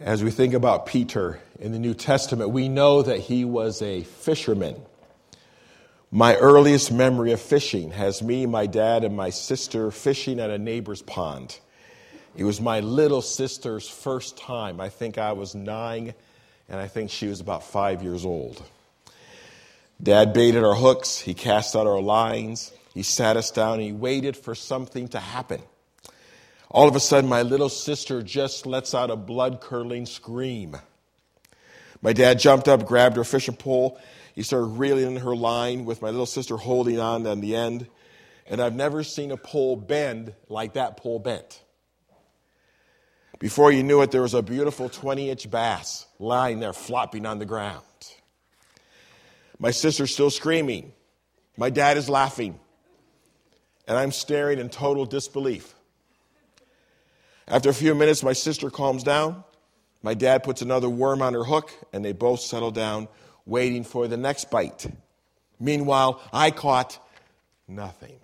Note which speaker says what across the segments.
Speaker 1: As we think about Peter in the New Testament, we know that he was a fisherman. My earliest memory of fishing has me, my dad, and my sister fishing at a neighbor's pond. It was my little sister's first time. I think I was 9, and I think she was about 5 years old. Dad baited our hooks. He cast out our lines. He sat us down, and he waited for something to happen. All of a sudden, my little sister just lets out a blood-curdling scream. My dad jumped up, grabbed her fishing pole. He started reeling in her line with my little sister holding on the end. And I've never seen a pole bend like that pole bent. Before you knew it, there was a beautiful 20-inch bass lying there flopping on the ground. My sister's still screaming. My dad is laughing. And I'm staring in total disbelief. After a few minutes, my sister calms down. My dad puts another worm on her hook, and they both settle down, waiting for the next bite. Meanwhile, I caught nothing.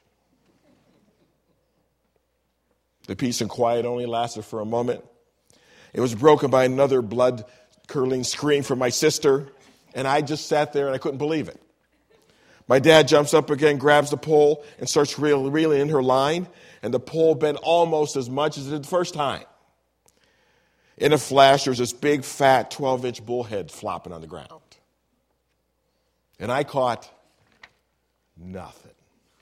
Speaker 1: The peace and quiet only lasted for a moment. It was broken by another blood-curdling scream from my sister, and I just sat there and I couldn't believe it. My dad jumps up again, grabs the pole, and starts reeling in her line, and the pole bent almost as much as it did the first time. In a flash, there's this big, fat, 12-inch bullhead flopping on the ground. And I caught nothing.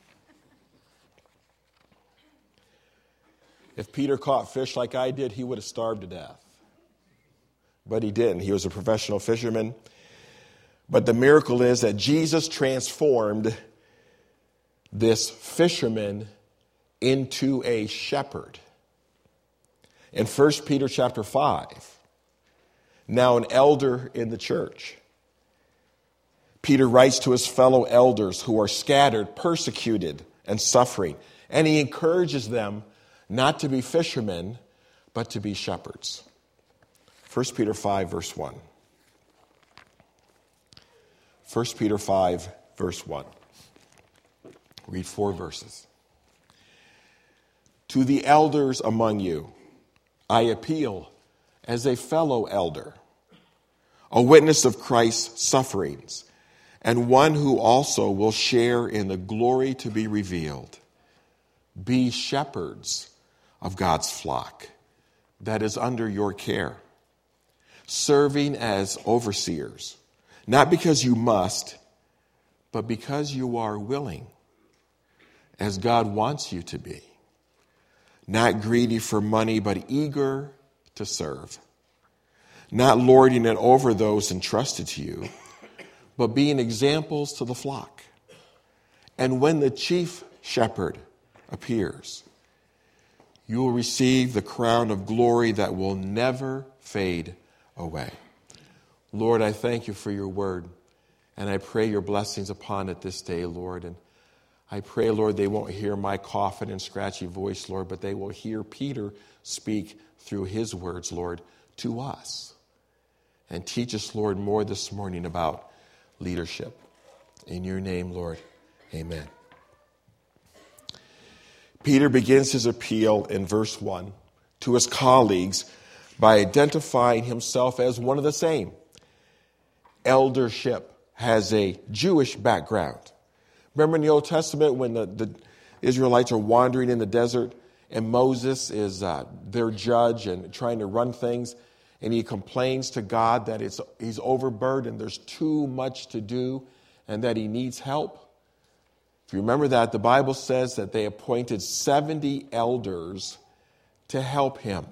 Speaker 1: If Peter caught fish like I did, he would have starved to death. But he didn't. He was a professional fisherman. But the miracle is that Jesus transformed this fisherman into a shepherd. In 1 Peter chapter 5, now an elder in the church, Peter writes to his fellow elders who are scattered, persecuted, and suffering. And he encourages them not to be fishermen, but to be shepherds. 1 Peter 5, verse 1. 1 Peter 5, verse 1. Read 4 verses. To the elders among you, I appeal as a fellow elder, a witness of Christ's sufferings, and one who also will share in the glory to be revealed. Be shepherds of God's flock that is under your care, serving as overseers, not because you must, but because you are willing, as God wants you to be. Not greedy for money, but eager to serve. Not lording it over those entrusted to you, but being examples to the flock. And when the chief shepherd appears, you will receive the crown of glory that will never fade away. Lord, I thank you for your word, and I pray your blessings upon it this day, Lord. And I pray, Lord, they won't hear my coughing and scratchy voice, Lord, but they will hear Peter speak through his words, Lord, to us. And teach us, Lord, more this morning about leadership. In your name, Lord, amen. Peter begins his appeal in verse 1 to his colleagues by identifying himself as one of the same. Eldership has a Jewish background. Remember in the Old Testament when the Israelites are wandering in the desert and Moses is their judge and trying to run things, and he complains to God that he's overburdened, there's too much to do, and that he needs help. If you remember that, the Bible says that they appointed 70 elders to help him.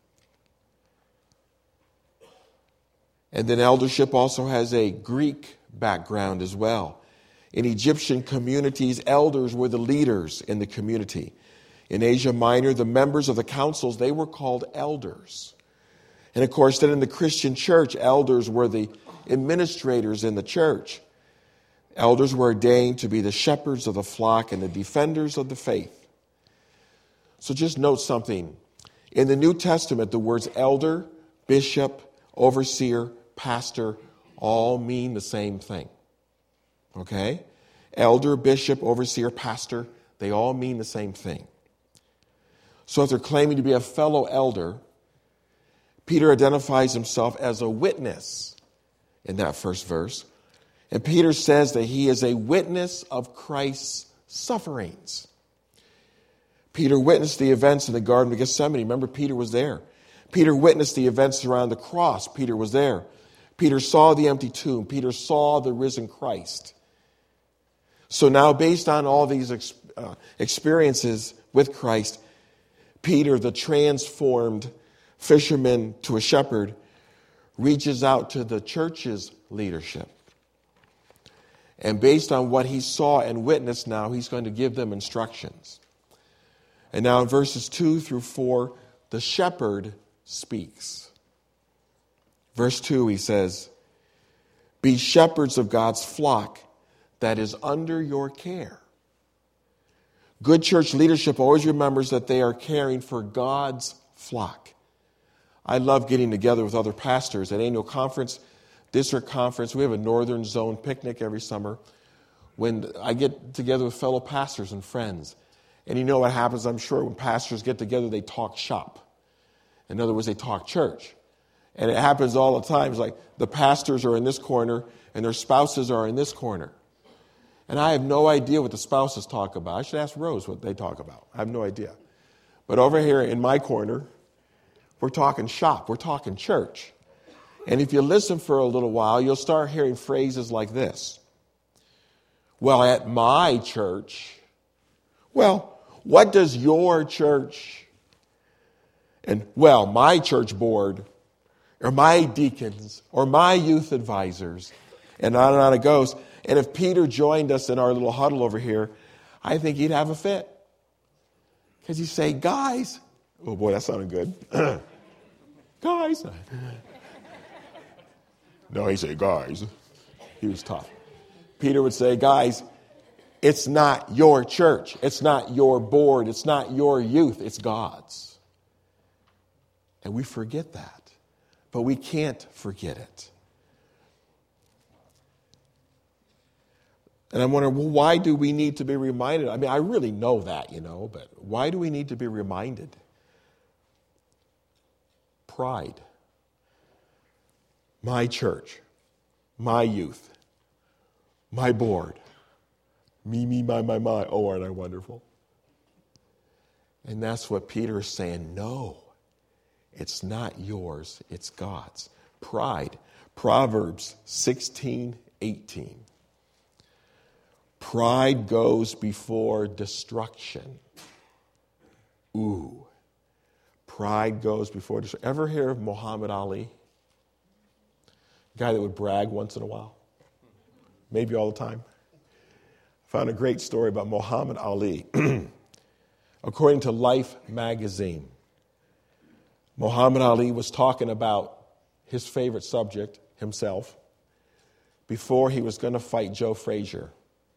Speaker 1: And then eldership also has a Greek background as well. In Egyptian communities, elders were the leaders in the community. In Asia Minor, the members of the councils, they were called elders. And of course, then in the Christian church, elders were the administrators in the church. Elders were ordained to be the shepherds of the flock and the defenders of the faith. So just note something. In the New Testament, the words elder, bishop, overseer, pastor all mean the same thing. Okay? Elder, bishop, overseer, pastor, they all mean the same thing. So if they're claiming to be a fellow elder, Peter identifies himself as a witness in that first verse. And Peter says that he is a witness of Christ's sufferings. Peter witnessed the events in the Garden of Gethsemane. Remember, Peter was there. Peter witnessed the events around the cross. Peter was there. Peter saw the empty tomb. Peter saw the risen Christ. So now, based on all these experiences with Christ, Peter, the transformed fisherman to a shepherd, reaches out to the church's leadership. And based on what he saw and witnessed now, he's going to give them instructions. And now in verses 2 through 4, the shepherd speaks. Verse 2, he says, "Be shepherds of God's flock that is under your care." Good church leadership always remembers that they are caring for God's flock. I love getting together with other pastors at annual conference, district conference. We have a Northern Zone picnic every summer when I get together with fellow pastors and friends. And you know what happens, I'm sure, when pastors get together, they talk shop. In other words, they talk church. And it happens all the time. It's like the pastors are in this corner and their spouses are in this corner. And I have no idea what the spouses talk about. I should ask Rose what they talk about. I have no idea. But over here in my corner, we're talking shop. We're talking church. And if you listen for a little while, you'll start hearing phrases like this. Well, at my church. Well, what does your church? And, well, my church board, or my deacons, or my youth advisors, and on it goes. And if Peter joined us in our little huddle over here, I think he'd have a fit. Because he'd say, guys. Oh, boy, that sounded good. Guys. No, he'd say, guys. He was tough. Peter would say, guys, it's not your church. It's not your board. It's not your youth. It's God's. And we forget that. But we can't forget it. And I'm wondering, well, why do we need to be reminded? I mean, I really know that, but why do we need to be reminded? Pride. My church, my youth, my board, me, my, oh, aren't I wonderful? And that's what Peter is saying. No, it's not yours, it's God's. Pride. Proverbs 16:18. Pride goes before destruction. Ooh. Pride goes before destruction. Ever hear of Muhammad Ali? Guy that would brag once in a while. Maybe all the time. I found a great story about Muhammad Ali. According to Life magazine, Muhammad Ali was talking about his favorite subject, himself, before he was going to fight Joe Frazier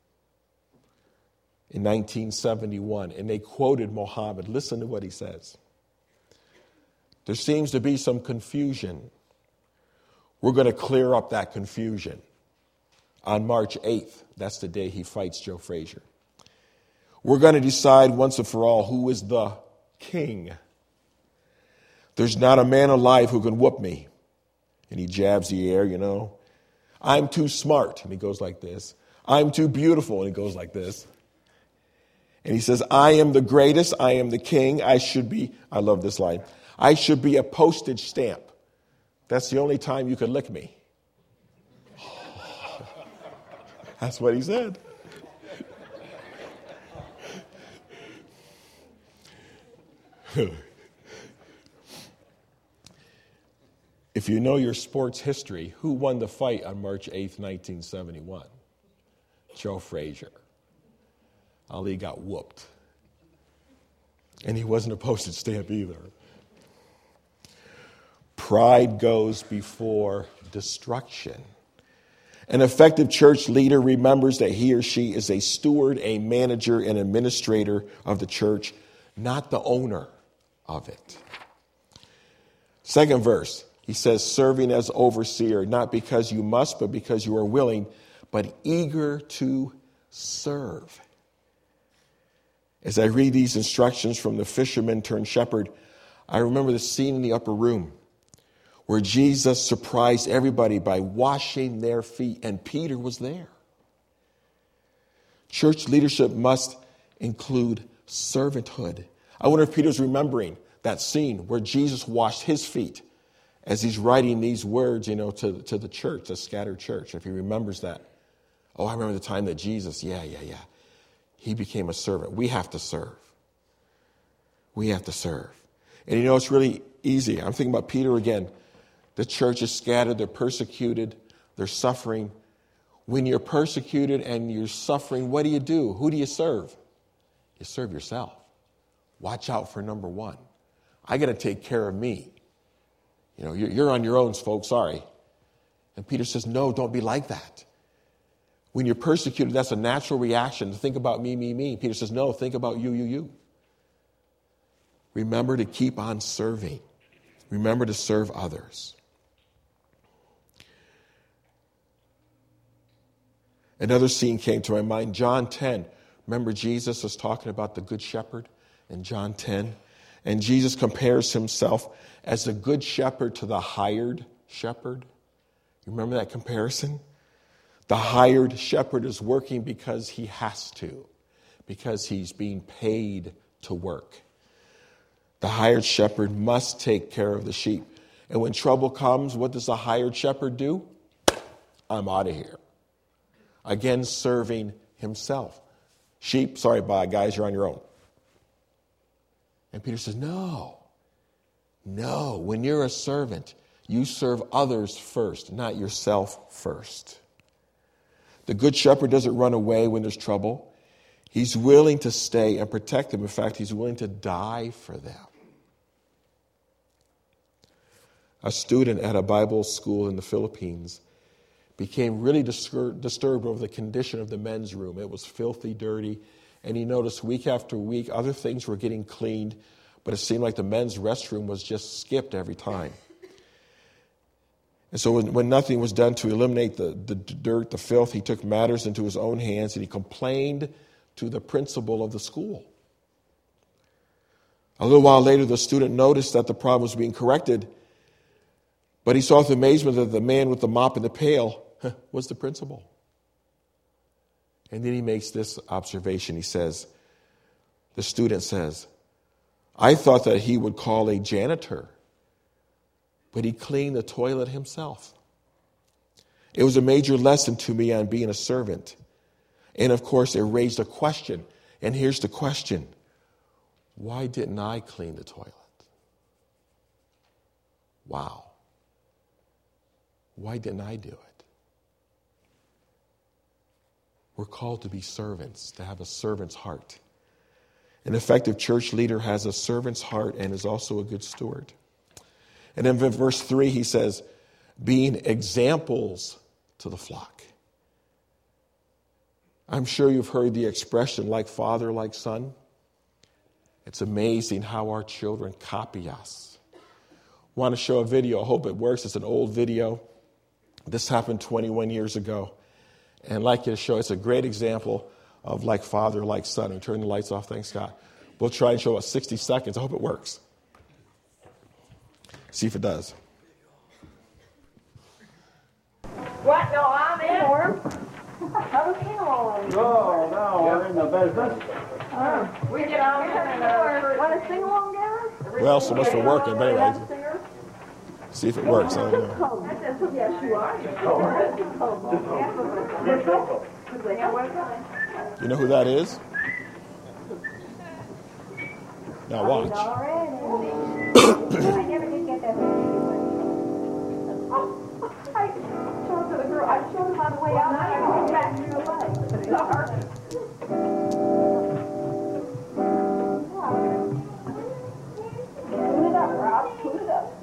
Speaker 1: in 1971. And they quoted Muhammad. Listen to what he says. There seems to be some confusion. We're going to clear up that confusion. On March 8th, that's the day he fights Joe Frazier. We're going to decide once and for all who is the king. There's not a man alive who can whoop me. And he jabs the air, I'm too smart. And he goes like this. I'm too beautiful. And he goes like this. And he says, I am the greatest. I am the king. I love this line. I should be a postage stamp. That's the only time you could lick me. That's what he said. If you know your sports history, who won the fight on March 8th, 1971? Joe Frazier. Ali got whooped. And he wasn't a postage stamp either. Pride goes before destruction. An effective church leader remembers that he or she is a steward, a manager, an administrator of the church, not the owner of it. Second verse, he says, serving as overseer, not because you must, but because you are willing, but eager to serve. As I read these instructions from the fisherman turned shepherd, I remember the scene in the upper room where Jesus surprised everybody by washing their feet, and Peter was there. Church leadership must include servanthood. I wonder if Peter's remembering that scene where Jesus washed his feet as he's writing these words, to the church, the scattered church, if he remembers that. Oh, I remember the time that Jesus, he became a servant. We have to serve. We have to serve. And it's really easy. I'm thinking about Peter again. The church is scattered, they're persecuted, they're suffering. When you're persecuted and you're suffering, what do? Who do you serve? You serve yourself. Watch out for number one. I got to take care of me. You're on your own, folks, sorry. And Peter says, no, don't be like that. When you're persecuted, that's a natural reaction to think about me, me, me. Peter says, no, think about you, you, you. Remember to keep on serving. Remember to serve others. Another scene came to my mind, John 10. Remember Jesus was talking about the Good Shepherd in John 10? And Jesus compares himself as the Good Shepherd to the hired shepherd. You remember that comparison? The hired shepherd is working because he has to, because he's being paid to work. The hired shepherd must take care of the sheep. And when trouble comes, what does the hired shepherd do? I'm out of here. Again, serving himself. Sheep, sorry, bye, guys, you're on your own. And Peter says, no. When you're a servant, you serve others first, not yourself first. The good shepherd doesn't run away when there's trouble. He's willing to stay and protect them. In fact, he's willing to die for them. A student at a Bible school in the Philippines became really disturbed over the condition of the men's room. It was filthy, dirty, and he noticed week after week other things were getting cleaned, but it seemed like the men's restroom was just skipped every time. And so when nothing was done to eliminate the dirt, the filth, he took matters into his own hands and he complained to the principal of the school. A little while later, the student noticed that the problem was being corrected, but he saw with amazement that the man with the mop and the pail was the principal. And then he makes this observation. The student says, I thought that he would call a janitor, but he cleaned the toilet himself. It was a major lesson to me on being a servant. And of course, it raised a question. And here's the question. Why didn't I clean the toilet? Wow. Why didn't I do it? We're called to be servants, to have a servant's heart. An effective church leader has a servant's heart and is also a good steward. And in verse 3, he says, being examples to the flock. I'm sure you've heard the expression, like father, like son. It's amazing how our children copy us. Want to show a video? I hope it works. It's an old video. This happened 21 years ago. And I'd like you to show, it's a great example of like father, like son. And turn the lights off, thanks God. We'll try and show it 60 seconds. I hope it works. See if it does.
Speaker 2: What? No, I'm in for him. Okay, on.
Speaker 3: Oh, now we're in the business.
Speaker 2: We get on and want to sing along, Gary?
Speaker 1: Well, so much for working, but anyway. See if it works. I don't know.
Speaker 2: Yes, you are.
Speaker 1: You know who that is? Now watch.
Speaker 2: I never did get that. I showed to the girl. I showed him on the way out. I went back to your leg. Sorry. Tune it up, Rob. Tune it up.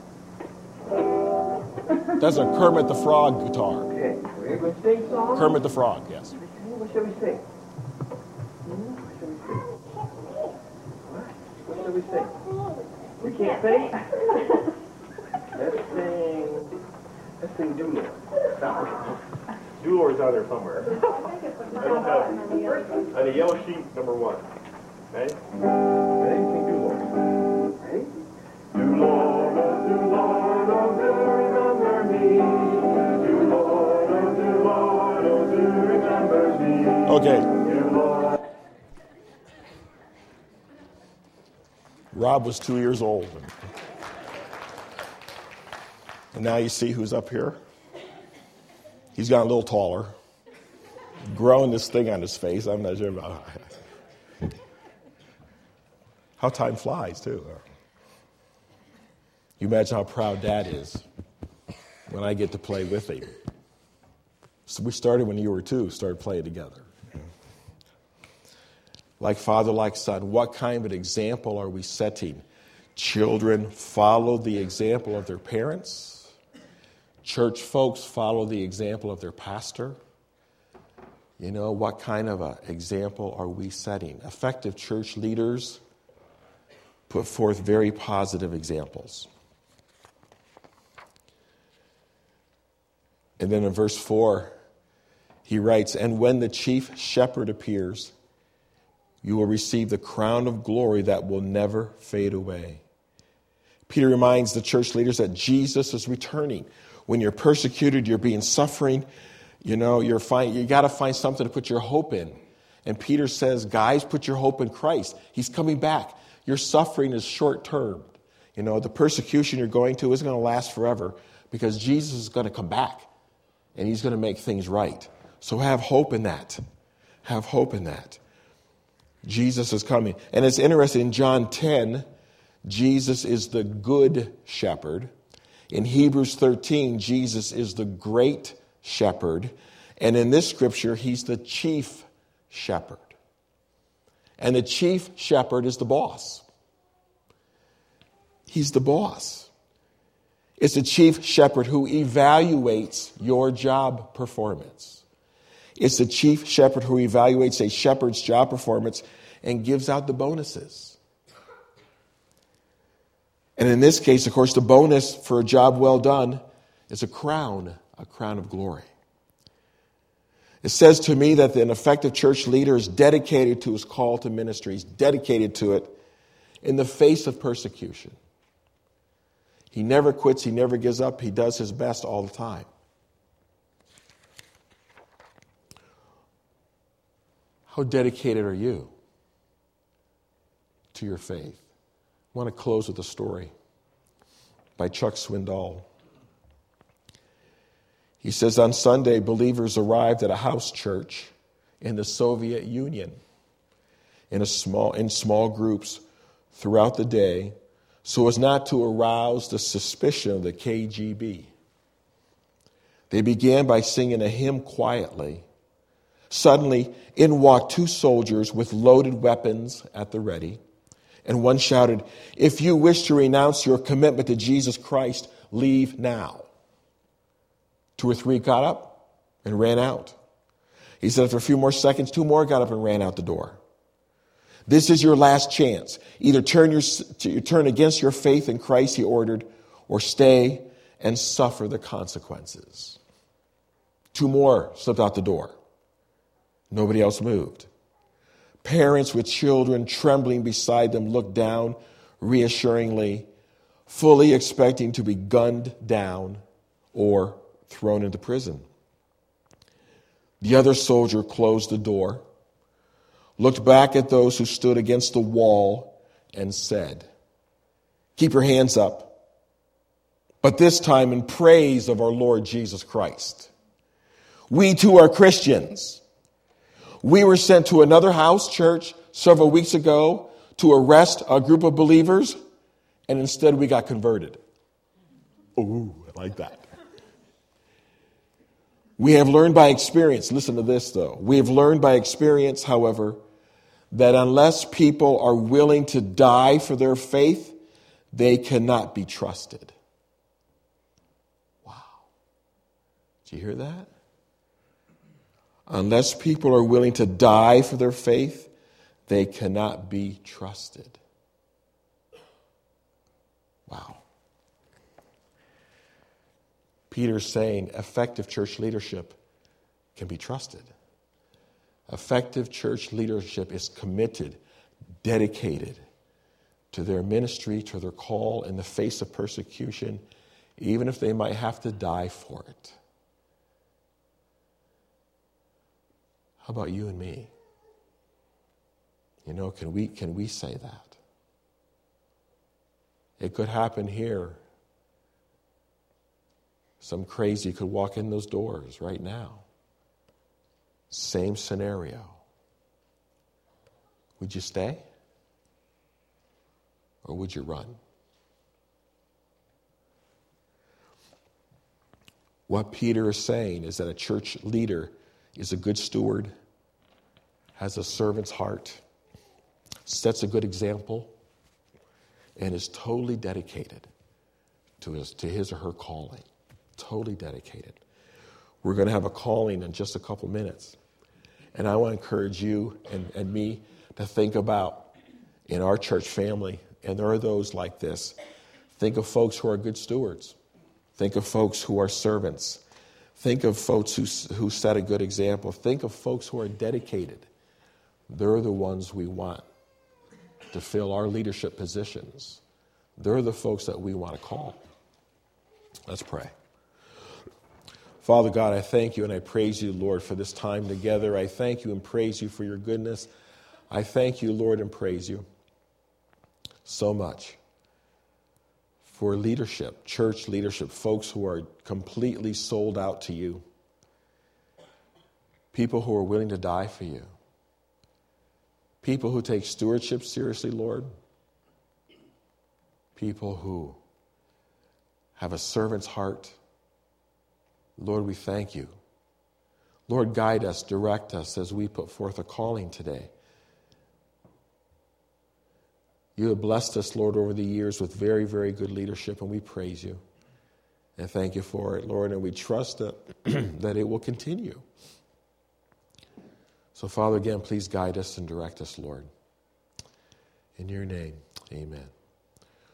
Speaker 1: That's a Kermit the Frog guitar.
Speaker 3: Okay, we're going to sing songs.
Speaker 1: Kermit the Frog, yes.
Speaker 3: What shall we sing? What shall we sing? We can't sing? Let's sing Do Lord.
Speaker 4: Do Lord's out there somewhere. On the yellow sheet, number 1. Okay?
Speaker 3: Ready? Sing Do Lord. Ready?
Speaker 4: Do Lord, oh, do Lord, oh, do
Speaker 1: Okay. Rob was 2 years old. And now you see who's up here. He's gotten a little taller. Growing this thing on his face. I'm not sure about how time flies, too. You imagine how proud Dad is when I get to play with him. So we started when you were 2, started playing together. Like father, like son, what kind of an example are we setting? Children follow the example of their parents. Church folks follow the example of their pastor. You know, what kind of an example are we setting? Effective church leaders put forth very positive examples. And then in verse 4, he writes, "And when the chief shepherd appears, you will receive the crown of glory that will never fade away." Peter reminds the church leaders that Jesus is returning. When you're persecuted, you're being suffering, you know, you got to find something to put your hope in. And Peter says, guys, put your hope in Christ. He's coming back. Your suffering is short-term. You know, the persecution you're going to isn't going to last forever because Jesus is going to come back and he's going to make things right. So have hope in that. Have hope in that. Jesus is coming. And it's interesting, in John 10, Jesus is the good shepherd. In Hebrews 13, Jesus is the great shepherd. And in this scripture, he's the chief shepherd. And the chief shepherd is the boss. He's the boss. It's the chief shepherd who evaluates your job performance. It's the chief shepherd who evaluates a shepherd's job performance and gives out the bonuses. And in this case, of course, the bonus for a job well done is a crown of glory. It says to me that an effective church leader is dedicated to his call to ministry. He's dedicated to it in the face of persecution. He never quits. He never gives up. He does his best all the time. How dedicated are you to your faith? I want to close with a story by Chuck Swindoll. He says, on Sunday, believers arrived at a house church in the Soviet Union in small groups throughout the day so as not to arouse the suspicion of the KGB. They began by singing a hymn quietly. Suddenly, in walked 2 soldiers with loaded weapons at the ready, and one shouted, "If you wish to renounce your commitment to Jesus Christ, leave now." 2 or 3 got up and ran out. He said after a few more seconds, 2 more got up and ran out the door. "This is your last chance. Either turn against your faith in Christ," he ordered, "or stay and suffer the consequences." 2 more slipped out the door. Nobody else moved. Parents with children trembling beside them looked down reassuringly, fully expecting to be gunned down or thrown into prison. The other soldier closed the door, looked back at those who stood against the wall, and said, "Keep your hands up, but this time in praise of our Lord Jesus Christ. We too are Christians. We were sent to another house church several weeks ago to arrest a group of believers, and instead we got converted." Ooh, I like that. We have learned by experience, listen to this though, we have learned by experience, however, that unless people are willing to die for their faith, they cannot be trusted. Wow. Did you hear that? Unless people are willing to die for their faith, they cannot be trusted. Wow. Peter's saying effective church leadership can be trusted. Effective church leadership is committed, dedicated to their ministry, to their call in the face of persecution, even if they might have to die for it. How about you and me? You know, can we say that? It could happen here. Some crazy could walk in those doors right now. Same scenario. Would you stay? Or would you run? What Peter is saying is that a church leader is a good steward, has a servant's heart, sets a good example, and is totally dedicated to his or her calling. Totally dedicated. We're going to have a calling in just a couple minutes. And I want to encourage you and me to think about in our church family, and there are those like this, think of folks who are good stewards. Think of folks who are servants. Think of folks who set a good example. Think of folks who are dedicated. They're the ones we want to fill our leadership positions. They're the folks that we want to call. Let's pray. Father God, I thank you and I praise you, Lord, for this time together. I thank you and praise you for your goodness. I thank you, Lord, and praise you so much for leadership, church leadership, folks who are completely sold out to you, people who are willing to die for you, people who take stewardship seriously, Lord, people who have a servant's heart. Lord, we thank you. Lord, guide us, direct us as we put forth a calling today. You have blessed us, Lord, over the years with very, very good leadership, and we praise you and thank you for it, Lord, and we trust that, that it will continue. So, Father, again, please guide us and direct us, Lord. In your name, amen.